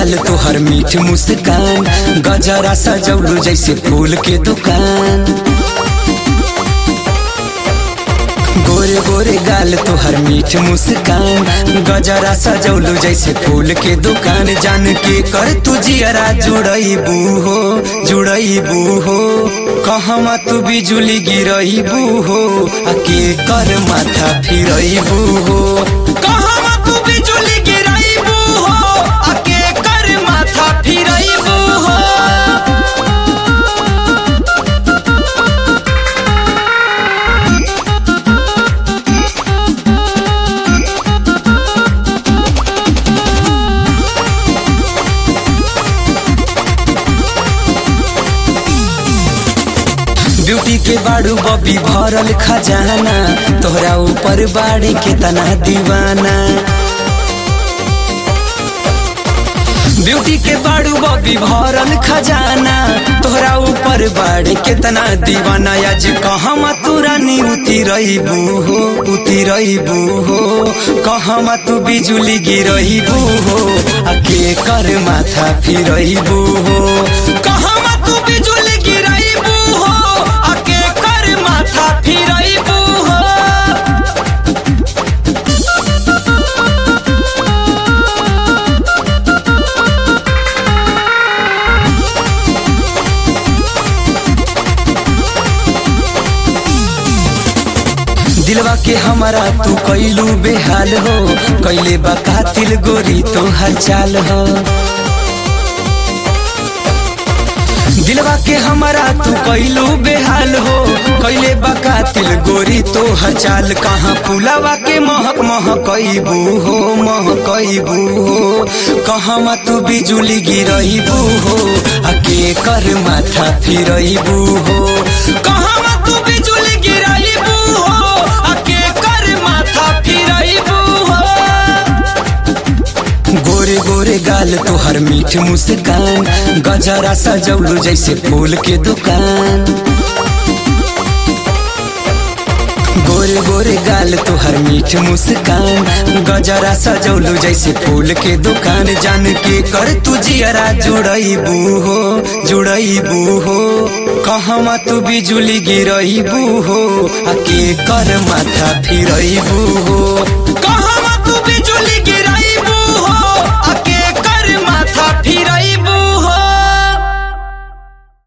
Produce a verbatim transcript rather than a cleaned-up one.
गाल तोहर मीठ मुस्कान, गजरा सजौलू जैसे फूल के दुकान। गोरे गोरे गाल तोहर मीठ मुस्कान, गजरा सजौलू जैसे फूल के दुकान। जान के कर तू जियरा जुड़ैबू हो, जुड़ैबू हो। कहवा तू बिजुली गिरैबू हो, आके कर माथा फिरैबू हो। कहवा तू बिजुली गिरैबू हो, आके कर माथा फिरैबू हो। ब्यूटी के बाड़ू बबी भरल खजाना, तोहरा ऊपर बाड़ी के तना दीवाना। ब्यूटी के बाड़ू बबी भरल खजाना, तोहरा ऊपर बाड़ी के तना दीवाना। आज कहवा तू रानी उतिरैबू हो, उतिरैबू हो। कहवा तू बिजुली गिरैबू हो, आके कर माथा फिरैबू हो। कहवा तू बिजुली गिरैबू हो, आके कर माथा फिरैबू हो। दिलवा के हमारा तू कैलू बेहाल हो, कैले बा कातिल गोरी तो हर चाल हो। दिलवा के हमारा तू कैलू बेहाल हो, कैले बा कातिल गोरी तो हर चाल। कहाँ पुलावा के महक महकैबू हो, महकैबू हो। कहवा तू बिजुली गिरैबू हो, आके कर माथा फिरैबू हो। कहवा तू बिजुली गिरैबू हो, आके कर माथा फिरैबू हो। गोरे गोरे गाल तोहर मीठ मुस्कान, गजरा सजौलू जैसे फूल के दुकान। गोरे गोरे गाल तोहर मीठ मुस्कान, गजरा सजौलू जैसे फूल के दुकान। जान के कर तू जियरा जुड़ैबू हो, जुड़ैबू हो। कहवा तू बिजुली गिरैबू हो, आके कर माथा फिरैबू हो।